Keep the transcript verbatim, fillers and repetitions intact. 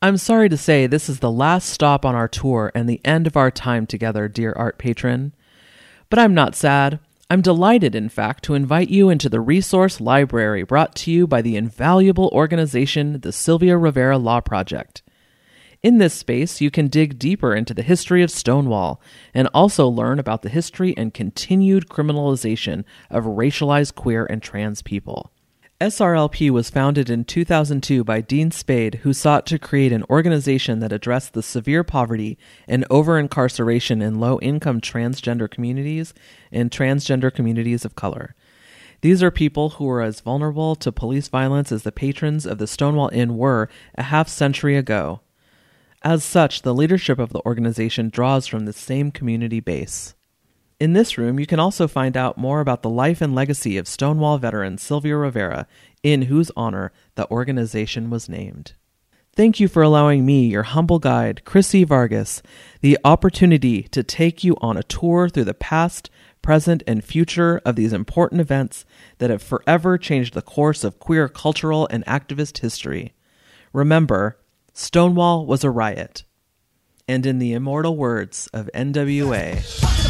I'm sorry to say this is the last stop on our tour and the end of our time together, dear art patron. But I'm not sad. I'm delighted, in fact, to invite you into the resource library brought to you by the invaluable organization, the Sylvia Rivera Law Project. In this space, you can dig deeper into the history of Stonewall and also learn about the history and continued criminalization of racialized queer and trans people. S R L P was founded in two thousand two by Dean Spade, who sought to create an organization that addressed the severe poverty and over-incarceration in low-income transgender communities and transgender communities of color. These are people who are as vulnerable to police violence as the patrons of the Stonewall Inn were a half-century ago. As such, the leadership of the organization draws from the same community base. In this room, you can also find out more about the life and legacy of Stonewall veteran Sylvia Rivera, in whose honor the organization was named. Thank you for allowing me, your humble guide, Chrissy Vargas, the opportunity to take you on a tour through the past, present, and future of these important events that have forever changed the course of queer cultural and activist history. Remember, Stonewall was a riot. And in the immortal words of N W A...